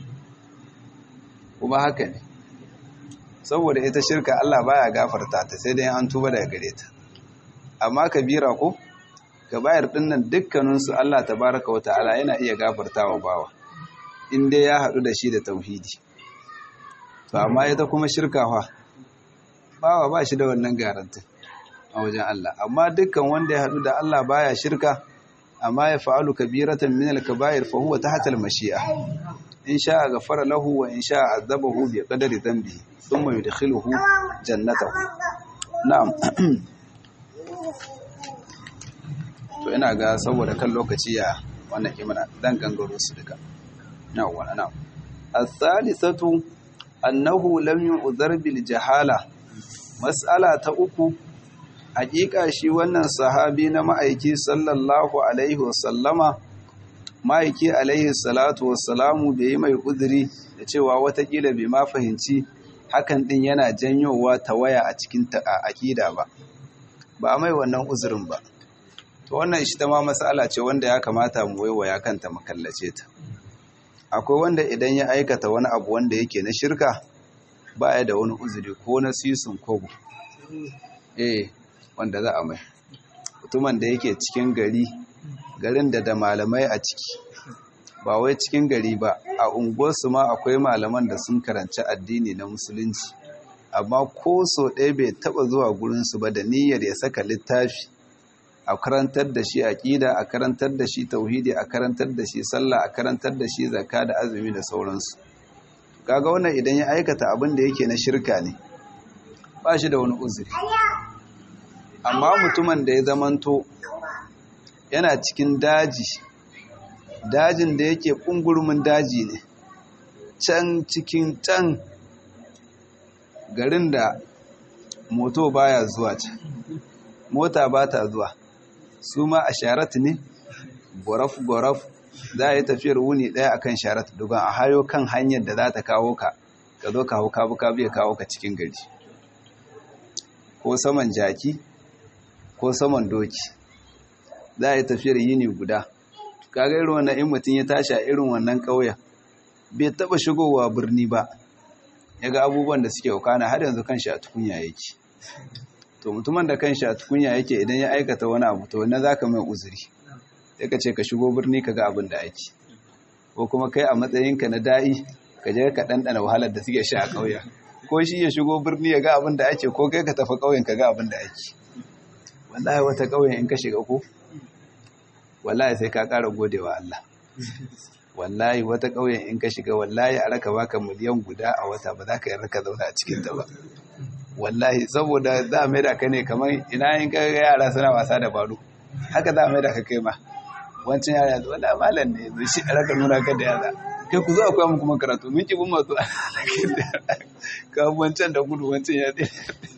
kuma haka ne saboda ita shirka Allah baya gafarta ta sai dai an tuba daga gare ta amma kabira ko kaba'ir dinnan dukkanin su Allah tabaaraka wata'ala yana iya gafartawa bawa in dai ya hadu da shi da tauhidi to amma ita kuma shirka fa bawa ba shi da wannan garantin a wajen Allah amma dukkan wanda ya hadu da Allah baya shirka amma ya fa'alu kabiratan min al-kaba'ir fa huwa tahta al-mashi'a in sha'a ghafara lahu wa in sha'a azabahu bi qadari dhanbihi thumma yudkhiluhu jannatahu na'am to ina ga saboda kan lokaci ya wannan imana dan gangaro su duka na'am wannan na'am as-salisatu annahu lam yu'dhar bil jahala mas'ala ta uku, hakika shi wannan sahabi na ma'aiki sallallahu alaihi wasallama ma'aiki alaihi salatu wassalamu bai yi mai uzuri da cewa watakila bai ma fahimci hakan din yana janyowa tawaya a cikin akida ba ba mai wannan uzurin ba. To wannan shi ta ma mas'ala ce wanda ya kamata mu waiwaya kanta mu kallace ta. Akwai wanda idan ya aikata wani abu wanda yake na shirka ba ya da wani uzuri ko na sisun kogo eh wanda za a mai. Mutumin da yake cikin gari garin da da malamai a ciki ba wai cikin gari ba, a unguwarsu ma akwai malaman da sun karanci addini na musulunci amma ko so ɗaya bai taɓa zuwa gurinsu ba da niyyar ya saka littafi a karantar da shi aqida, a karantar da shi tauhidi, a karantar da shi sallah, a karantar da shi zakka da azumi da sauransu. Kaga wannan idan ya aikata abin da yake na shirka ne ba shi da wani uzuri. Amma mutumin da ya zamanto yana cikin daji, dajin da yake kungurmin daji ne, can cikin can garin da moto baya zuwa can, mota ba ta zuwa, su ma a sharat ne, goraf-goraf za a yi tafiyar wuni ɗaya akan sharat dogon a hayo kan hanyar da za ta kawo ka, ka zo ka hau kabu-kabu ya kawo ka cikin gari, ko saman jaki ko saman doki za a yi tafiyar yini guda. Kaga irin wannan in mutum ya tashi a irin wannan ƙauyen bai taɓa shigowa birni ba, ya ga abubuwan da suke wakana har yanzu kan shi a tukunya yake. To mutumin da kan shi a tukunya yake idan ya aikata wani abu to na za ka mai uzuri, sai ka ce ka shigo birni ka ga abin da ake, ko kuma kai a matsayinka na da'i ka je ka ɗanɗana wahalar da suke sha a ƙauyen, ko shi ya shigo birni ya ga abin da ake, ko kai ka tafi ƙauyen ka ga abin da ake. Wallahi wata ƙauyen in ka shiga ko wallahi sai ka ƙara godewa Allah. Wallahi wata ƙauyen in ka shiga wallahi a raka baka miliyan guda a wata ba za ka yi raka zauna a cikin ta ba. Wallahi saboda za a mai da ka ne kamar ina yin ka yara suna wasa da baro, haka za a mai da ka kai ma wancan yara yanzu wanda malam ne yanzu shi a raka nuna ka da yara kai ku zo akwai mu kuma karatu mun ki bin masu ka wancan da gudu wancan ya tsaye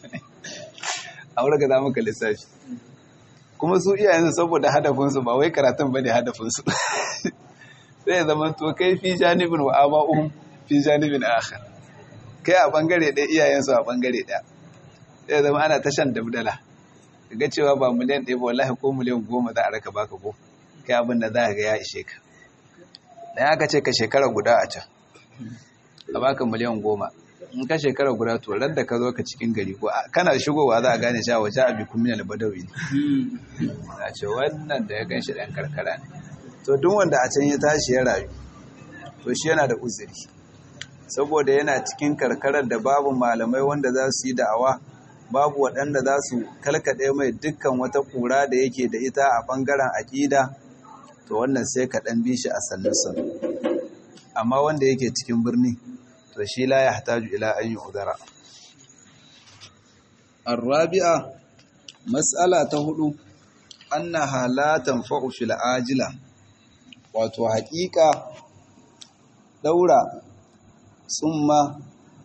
a wurin ka za maka lissafi. Kuma su iyayensu saboda hadafinsu ba wai karatun ba ne hadafinsu sai ya zama to kai fi janibin wa aba'uhum fi janibin akhar, kai a bangare ɗaya iyayensu a bangare ɗaya, sai ya zama ana tashan dabdala ga cewa ba miliyan ɗaya ba wallahi ko miliyan goma za a raka baka ko kai abin da za ka ga ya ishe ka. Dan aka ce ka shekara guda a can a baka miliyan goma, in ka shekara guda to ran da ka zo ka cikin gari ko kana shigowa za a gane cewa waje abi kun minal badawi ne, a ce wannan da ya ganshi dan karkara ne. To duk wanda a can ya tashi ya rayu to shi yana da uzuri, saboda yana cikin karkarar da babu malamai wanda za su yi da'awa, babu waɗanda za su kalkaɗe mai dukkan wata ƙura da yake da ita a ɓangaren aƙida, to wannan sai ka ɗan bi shi a sannu-sannu. Amma wanda yake cikin birni to shi la ya hataju ila an yi udara. Arrabi'a, mas'ala ta hudu, annaha la tanfa'u fil ajila, wato haƙiƙa daura tsumma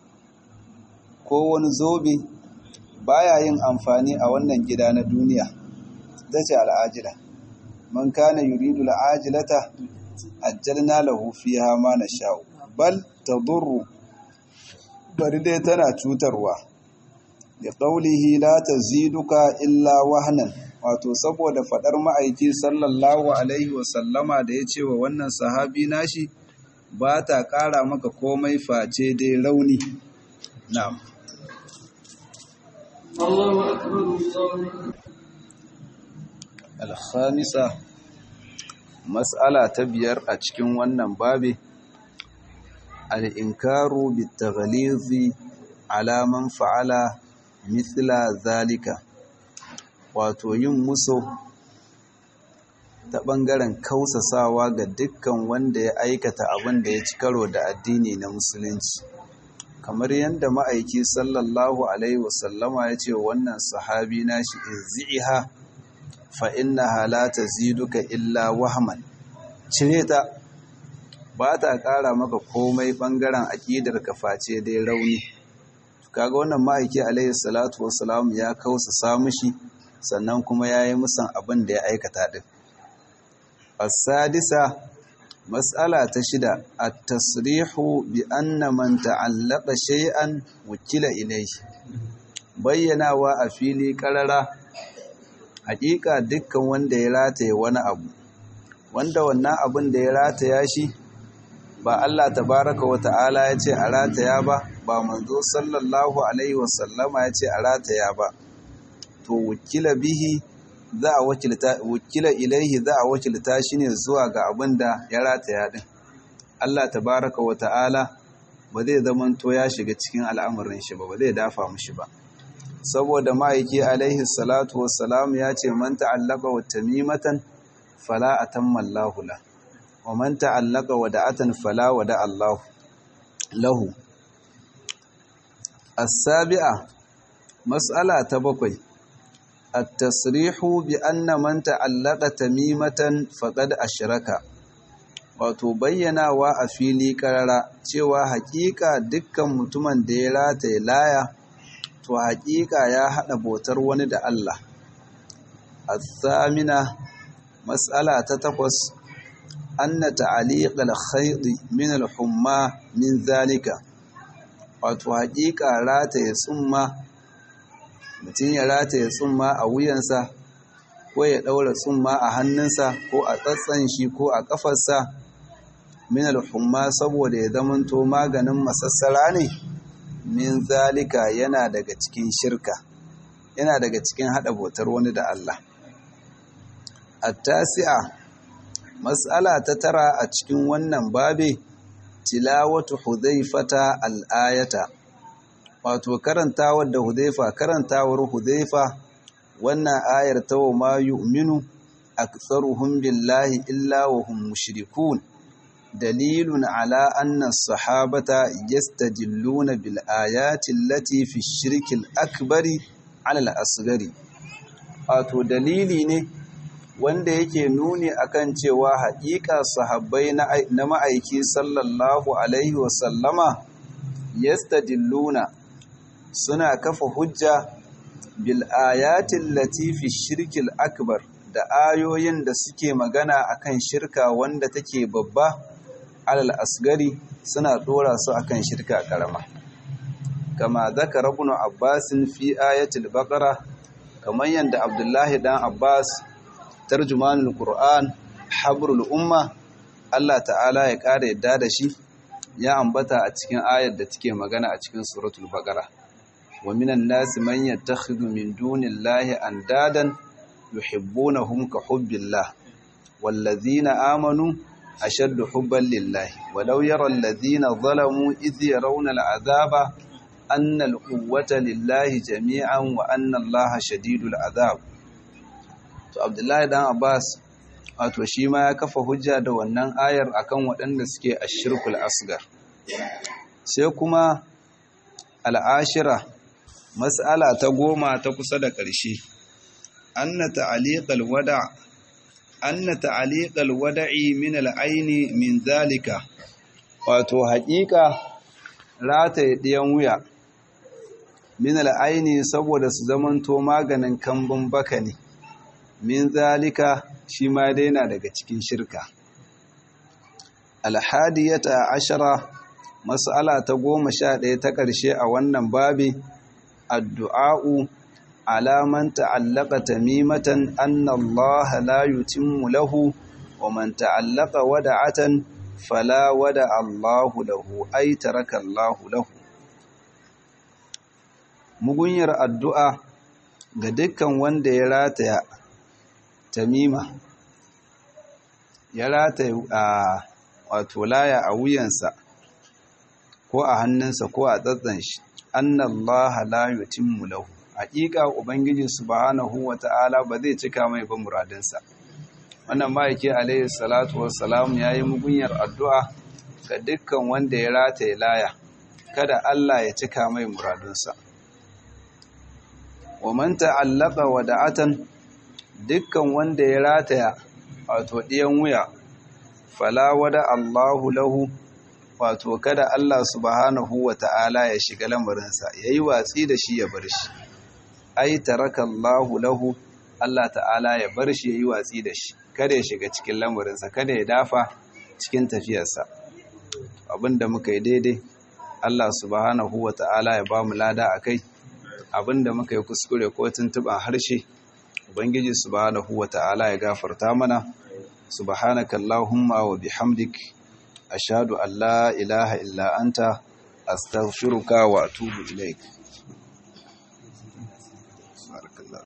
ko wani zobe baya yin amfani a wannan gida na duniya, tace al'ajila. Man kana yuridu al'ajilata ajjalna lahu fiha ma nasha'u bal tadurru, bari dai tana cutarwa. Da qaulihi la taziduka illa wahnan, wato saboda fadar ma'aiki sallallahu alaihi wasallama da ya ce wa wannan sahabi nashi ba ta ƙara maka komai face dai rauni. Na'am. Allahu akbar. Al-khamisa, mas'ala ta biyar a cikin wannan babi, al-inkaru bit-taghlizi ala man fa'ala mithla zalika, wato yin musu ta ɓangaren kausasawa ga dukkan wanda ya aikata abin da ya ci karo da addini na musulunci, kamar yadda ma'aiki sallallahu alaihi wasallama ya ce wannan sahabi nashi izzi'iha fa innaha la taziduka illa wahman, cire ta ba ta ƙara maka komai ɓangaren aƙidar ka face dai rauni. kaga wannan ma'aiki alaihi salatu wassalam ya kausa samu shi sannan kuma yayi musan abin da ya aikata din. as-sadisa mas'ala ta shida at-tasrihu bi anna man ta'allaqa shay'an wukila ilayhi, bayyanawa a fili karara hakika dukkan wanda ya rataye wani abu wanda wannan abin da ya rataya shi ba Allah tabaraka wa ta'ala ya ce a rataya ba, ba manzo sallallahu alaihi wasallama ya ce a rataya ba, to wukila bihi za a wakilta, wukila ilaihi za a wakilta shi ne zuwa ga abin da ya rataya din. Allah tabaraka wa ta'ala ba zai zamanto ya shiga cikin al'amarin shi ba, ba zai dafa mushi ba, saboda ma'aiki alaihi salatu wassalam ya ce man ta'allaka wa tamimatan fala atamma Allahu la wa man ta'allaka wada'atan fala wada Allahu lahu. as-sabi'a mas'ala ta bakwai at-tasrihu bi anna man ta'allaka tamimatan faqad ashraka, wato bayyanawa a fili karara cewa hakika dukkan mutumin da ya rataye laya to hakika ya hada bautar wani da Allah. as-samina mas'ala ta takwas anna ta'liq al-khayt min al-humma min zalika, wato hakika rataye tsumma, mutum ya rataye tsumma a wuyansa ko ya daura tsumma a hannunsa ko a tsatsan shi ko a kafarsa min al-humma saboda ya zamanto maganin masassara ne, min zalika yana daga cikin shirka, yana daga cikin hada bautar wani da Allah. at-tasi'a mas'ala ta tara a cikin wannan babe tilawatu hudhaifata al-ayata, wato karantawar da hudhaifa karantawar hudhaifa wannan ayar ta wa ma yu'minu aktharuhum billahi illa wa hum mushrikun dalilun ala anna as-sahabata yastadilluna bil ayati allati fi ash-shirki al-akbari ala al-asghari, wato dalili ne wanda yake nuni akan cewa haƙiƙa sahabbai na ma'aiki sallallahu alaihi wasallama yastadilluna suna kafa hujja bil ayatin latifi shirkil akbar da ayoyin da suke magana akan shirka wanda take babba alal asgari suna dora su akan shirka karama, kama zakara ibn Abbas fi ayatil baqara, kamar yanda Abdullahi dan Abbas tarjumanul Qur'an habrul umma Allah ta'ala ya kare yadda da shi ya ambata a cikin ayar da take magana a cikin suratul baqara, wa minan nasi man yattakhidhu min dunillahi andadan yuhibbunahum ka hubbillah wallazina amanu ashaddu hubban lillahi walau yara allazina zalamu idh yarawna al'azaba anna al-quwwata lillahi jami'an wa anna allaha shadidul azab. To Abdullahi dan Abbas wato shi ma ya kafa hujja da wannan ayar akan waɗanda suke ashirkul asgar. Sai kuma al'ashira mas'ala ta goma ta kusa da ƙarshe anna ta'liqal wada' anna ta'liqal wada'i min al'aini min zalika, wato haƙiƙa rataye ɗiyan wuya min al'aini saboda su zamanto maganin kambun baka ne, min zalika shi ma daina daga cikin shirka. Alhadiyata ashara mas'ala ta goma sha ɗaya ta ƙarshe a wannan babi addu'a'u ala man ta'allaqa tamimatan anna Allah la yutimmu lahu wa man ta'allaqa wada'atan fala wada Allahu lahu ay taraka Allahu lahu. Mugunyar addu'a ga dukkan wanda ya rataya tamima, ya rataye a wato laya a wuyansa ko a hannunsa ko a tsatsan shi, annallaha la yutimmu lahu, haƙiƙa ubangiji subhanahu wata'ala ba zai cika mai ba muradinsa. Wannan ma'aiki alaihi salatu wassalam yayi mugunyar addu'a ga dukkan wanda ya rataye laya, kada Allah ya cika mai muradinsa. Wa man ta'allaqa wada'atan, dukkan wanda ya rataya wato ɗiyan wuya, fala wada Allahu lahu, wato kada Allah subhanahu wa ta'ala ya shiga lamarinsa ya yi watsi da shi ya bar shi ai tarakallahu lahu Allah ta'ala ya bar shi ya yi watsi da shi kada ya shiga cikin lamarinsa kada ya dafa cikin tafiyarsa abinda muka yi daidai Allah subhanahu wa ta'ala ya ba mu lada a kai abinda muka yi kuskure ko tuntuɓa harshe ubangiji subhanahu wa ta'ala ya gafarta mana subhanaka allahumma wa bihamdik ashhadu an la ilaha illa anta astaghfiruka wa atubu ilaik